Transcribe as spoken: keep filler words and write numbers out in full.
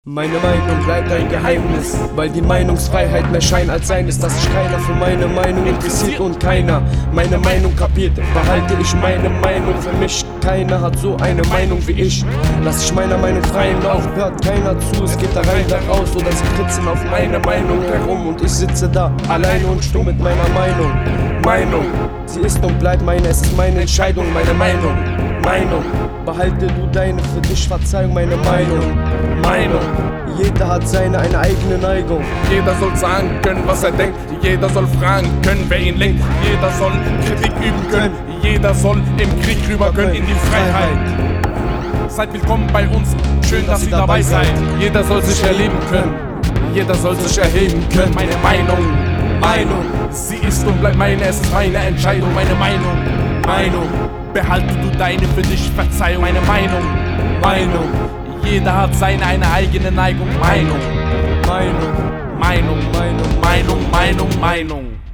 Meine Meinung bleibt ein Geheimnis, weil die Meinungsfreiheit mehr Schein als Sein ist, dass sich keiner für meine Meinung interessiert und keiner meine Meinung kapiert. Behalte ich meine Meinung für mich, keiner hat so eine Meinung wie ich. Lass ich meiner Meinung freien Lauf, hört keiner zu, es geht da rein, da raus, oder sie kritzen auf meine Meinung herum und ich sitze da alleine und stumm mit meiner Meinung. Meinung, sie ist und bleibt meine, es ist meine Entscheidung, meine Meinung. Meinung, behalte du deine, für dich Verzeihung, meine Meinung. Meinung, jeder hat seine eine eigene Neigung. Jeder soll sagen können, was er denkt. Jeder soll fragen können, wer ihn lenkt. Jeder soll Kritik üben können. Jeder soll im Krieg rüber können in die Freiheit. Seid willkommen bei uns, schön, dass ihr dabei seid. Jeder soll sich erleben können. Jeder soll sich erheben können. Meine Meinung, Meinung, sie ist und bleibt meine, es ist meine Entscheidung. Meine Meinung, Meinung, behalte du deine, für dich Verzeihung. Meine Meinung, Meinung, jeder hat seine eine eigene Neigung. Meinung, Meinung, Meinung, Meinung, Meinung, Meinung, Meinung.